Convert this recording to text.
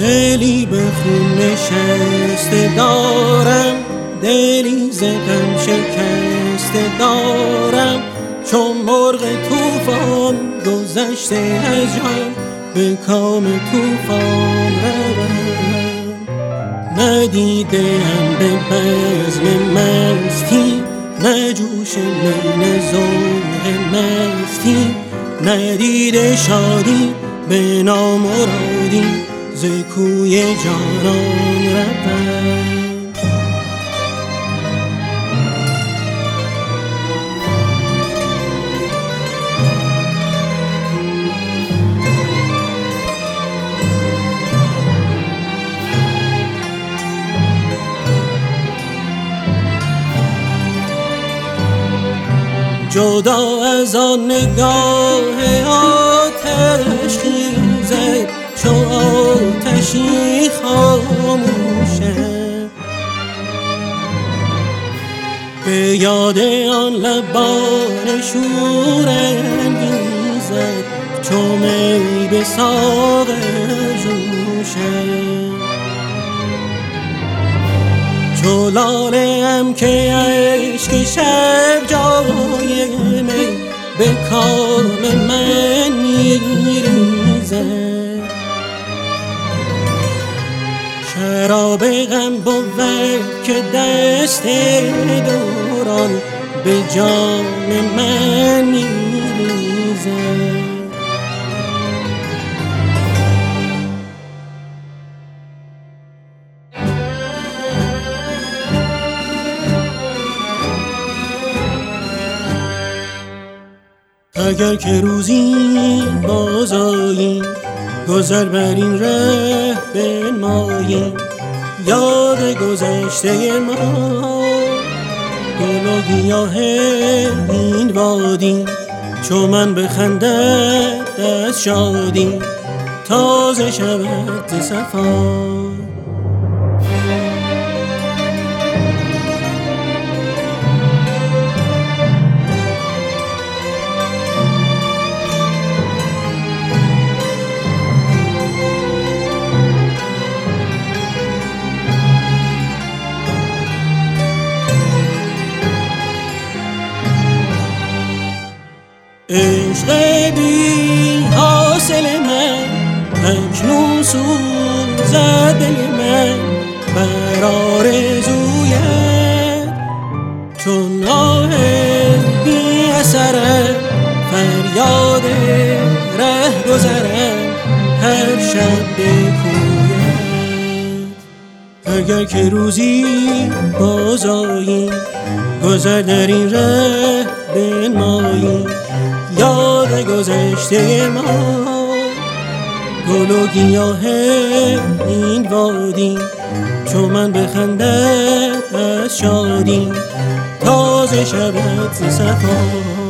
دلی به خون نشسته دارم، دلی ز غم شکسته دارم. چون مرغ طوفان گذشته از جان، به کام طوفان روم. ندیده‌ام به بزم مستی، نه جوش می نه ذوق مستی. ندیده شادی به نامرادی، ز کوی جانان روم. جدا از آن نگاه آتش خیزد، چو آتشی خاموشم. به یاد آن لبان شورانگیزد، چو می به ساغر جوشم. چو لاله ام که اشک شب جای می، به کام من میریزد. شراب غم بود که دست دوران، به جام من میریزد. اگر که روزی باز آیی، گذر بر این ره بنمایی. یاد گذشته ما، گل و گیاه این وادی. چو من بخندد از شادی، تازه شود ز صفا. عشق بی حاصل من، اکنون سوزد دل من بر آرزویت. چون آه بی اثرم، فریاد ره گذرم هر شب به کویت. اگر که روزی باز آیی، گذر در این ره بنمایی. یاد گذشته ما، گل و گیاه این وادی. چو من بخندد از شادی، تازه شود ز صفا.